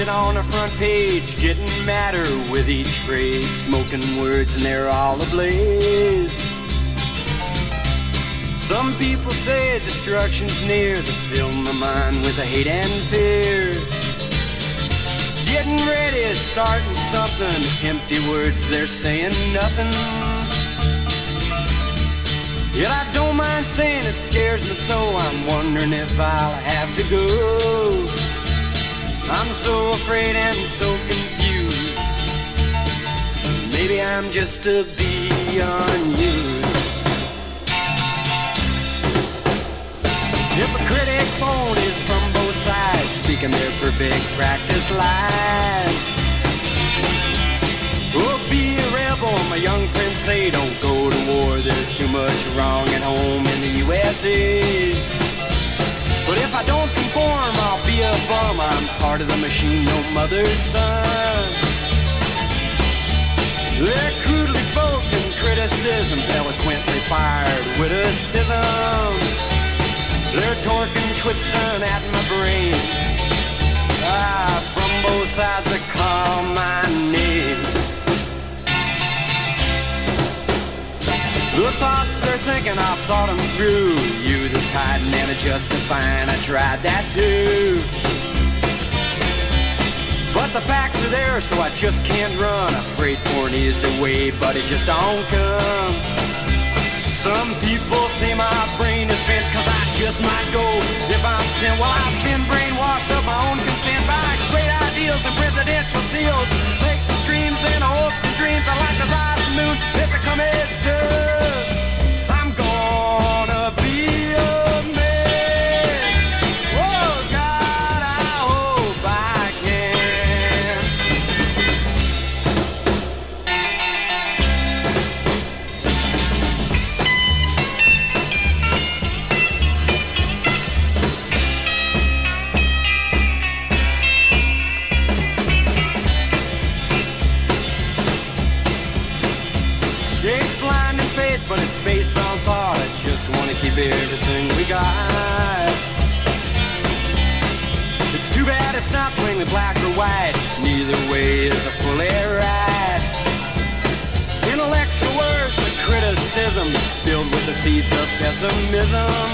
it on the front page, getting madder with each phrase, smoking words and they're all ablaze. Some people say destruction's near, they fill my mind with hate and fear. Getting ready, starting something, empty words, they're saying nothing. Yet I don't mind saying it scares me so, I'm wondering if I'll have to go. I'm so afraid and so confused. Maybe I'm just to be unused. Hypocritic phonies from both sides, speaking their perfect practice lies. Oh, be a rebel, my young friends say, don't go to war, there's too much wrong at home in the USA. But if I don't conform, I'll be a bum, I'm part of the machine, no mother's son. Their crudely spoken criticisms, eloquently fired witticisms. They're torquing, twisting at my brain. From both sides they call my name. The thoughts they're thinking, I've thought them through. Use as hiding and justifying, I tried that too. But the facts are there, so I just can't run. Afraid for an easy way, but it just don't come. Some people say my brain is bent, cause I just might go if I'm sent. Well, I've been brainwashed of my own consent by great ideals and presidential seals. Lakes and streams and hopes and dreams. I like the rising moon, if it come it soon. I'm gonna be a man. Oh God, I hope I can. It's blind and faith, but it's based on thought. I just want to keep everything we got. It's too bad it's not plainly black or white. Neither way is a fully right. Intellectual words of criticism, filled with the seeds of pessimism.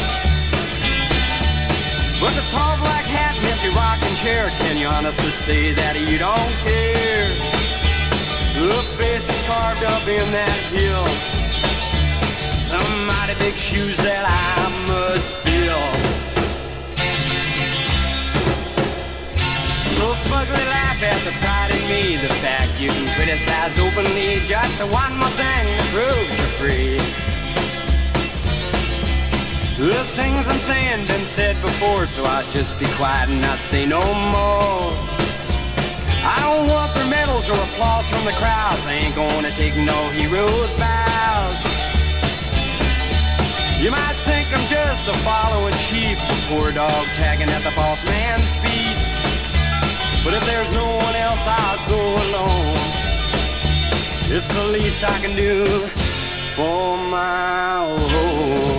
But the tall black hat and empty rocking chair, can you honestly say that you don't care? The face is carved up in that hill, some mighty big shoes that I must fill. So smugly laugh at the pride in me, the fact you can criticize openly, just one more thing to prove you're free. The things I'm saying been said before, so I'll just be quiet and not say no more. I don't want their medals or applause from the crowds. I ain't gonna take no hero's bows. You might think I'm just a following sheep, a poor dog tagging at the boss man's feet. But if there's no one else, I'll go alone. It's the least I can do for my own.